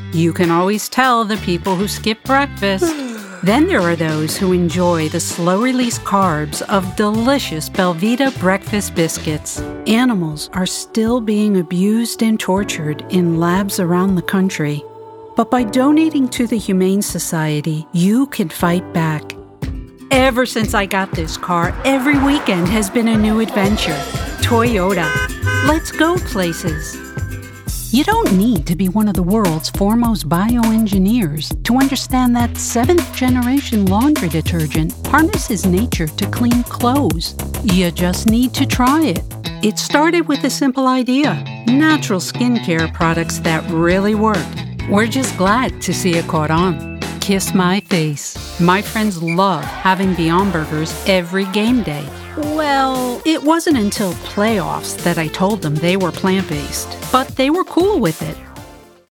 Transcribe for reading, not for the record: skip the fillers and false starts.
You can always tell the people who skip breakfast. Then there are those who enjoy the slow-release carbs of delicious Belvita breakfast biscuits. Animals are still being abused and tortured in labs around the country. But by donating to the Humane Society, you can fight back. Ever since I got this car, every weekend has been a new adventure. Toyota. Let's go places. You don't need to be one of the world's foremost bioengineers to understand that 7th-generation laundry detergent harnesses nature to clean clothes. You just need to try it. It started with a simple idea: natural skincare products that really work. We're just glad to see it caught on. Kiss my face. My friends love having Beyond Burgers every game day. Well, it wasn't until playoffs that I told them they were plant-based, but they were cool with it.